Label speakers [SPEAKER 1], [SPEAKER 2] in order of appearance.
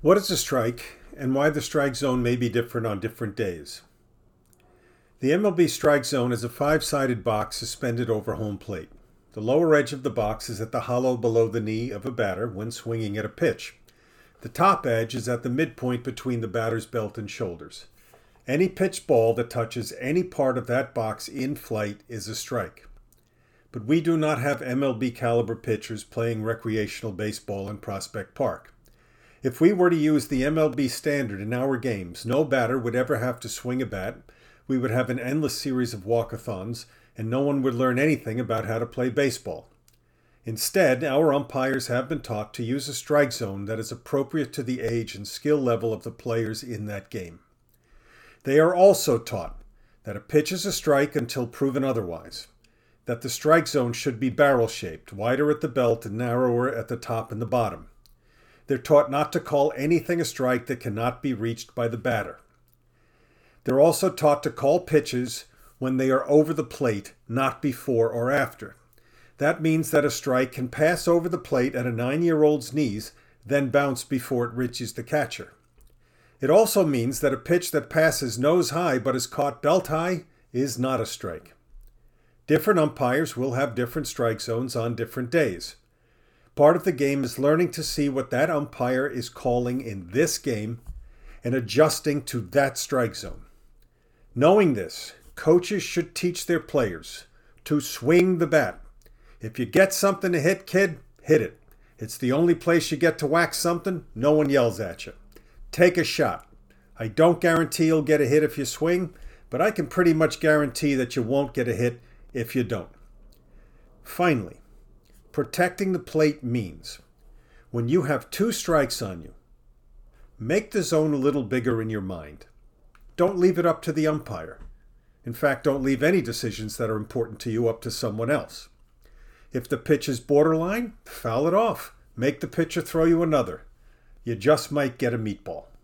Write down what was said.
[SPEAKER 1] What is a strike, and why the strike zone may be different on different days? The MLB strike zone is a five-sided box suspended over home plate. The lower edge of the box is at the hollow below the knee of a batter when swinging at a pitch. The top edge is at the midpoint between the batter's belt and shoulders. Any pitched ball that touches any part of that box in flight is a strike. But we do not have MLB caliber pitchers playing recreational baseball in Prospect Park. If we were to use the MLB standard in our games, no batter would ever have to swing a bat, we would have an endless series of walkathons, and no one would learn anything about how to play baseball. Instead, our umpires have been taught to use a strike zone that is appropriate to the age and skill level of the players in that game. They are also taught that a pitch is a strike until proven otherwise, that the strike zone should be barrel-shaped, wider at the belt and narrower at the top and the bottom. They're taught not to call anything a strike that cannot be reached by the batter. They're also taught to call pitches when they are over the plate, not before or after. That means that a strike can pass over the plate at a 9-year-old's knees, then bounce before it reaches the catcher. It also means that a pitch that passes nose high but is caught belt high is not a strike. Different umpires will have different strike zones on different days. Part of the game is learning to see what that umpire is calling in this game and adjusting to that strike zone. Knowing this, coaches should teach their players to swing the bat. If you get something to hit, kid, hit it. It's the only place you get to whack something, no one yells at you. Take a shot. I don't guarantee you'll get a hit if you swing, but I can pretty much guarantee that you won't get a hit if you don't. Finally, protecting the plate means when you have two strikes on you, make the zone a little bigger in your mind. Don't leave it up to the umpire. In fact, don't leave any decisions that are important to you up to someone else. If the pitch is borderline, foul it off. Make the pitcher throw you another. You just might get a meatball.